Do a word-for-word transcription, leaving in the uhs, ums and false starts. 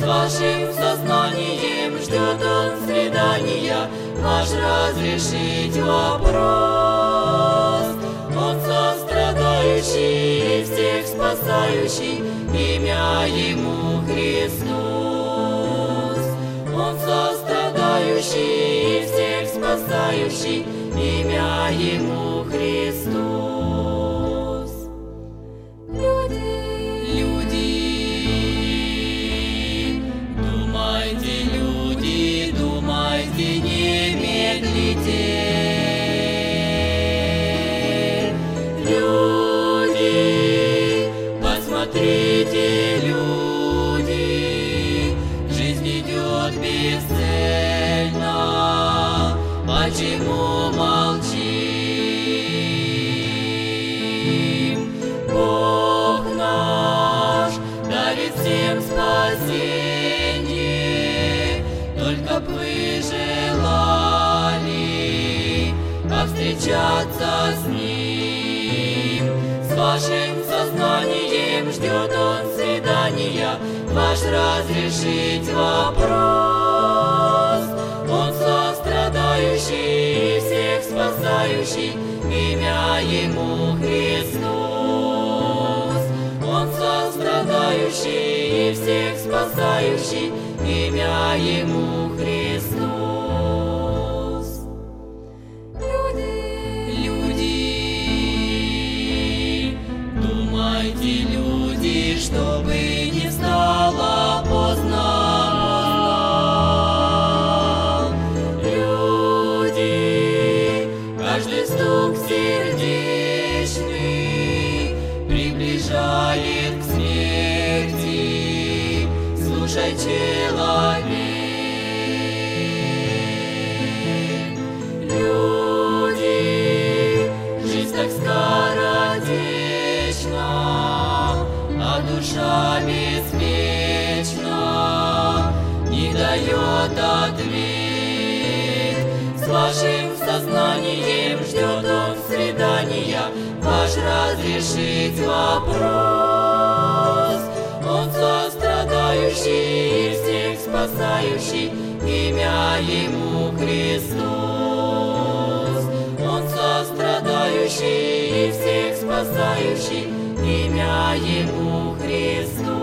вашим сознанием ждет он свидания, ваш разрешить вопрос. Он сострадающий и всех спасающий, имя ему Христос. Он сострадающий и всех спасающий, имя ему Христос. Люди, люди, думайте, люди, думайте, не медлите. Люди, посмотрите, люди, жизнь идет бесцельно. Почему молчим? Бог наш дарит всем спасение, только б вы желали повстречаться с Ним. С вашим сознанием ждет он свидания, ваш разрешить вопрос. Он сострадающий и всех спасающий, имя ему Христос. Он сострадающий и всех спасающий, имя ему Христос. Люди, люди, думайте, люди, чтобы не стало поздно. Каждый стук сердечный приближает к смерти. Слушай, человек. Люди, жизнь так скоротечна, а душа беспечна, не дает ответ. С вашим сознанием ждет он свидания, ваш разрешить вопрос. Он сострадающий и всех спасающий, имя ему Христос. Он сострадающий и всех спасающий, имя ему Христос.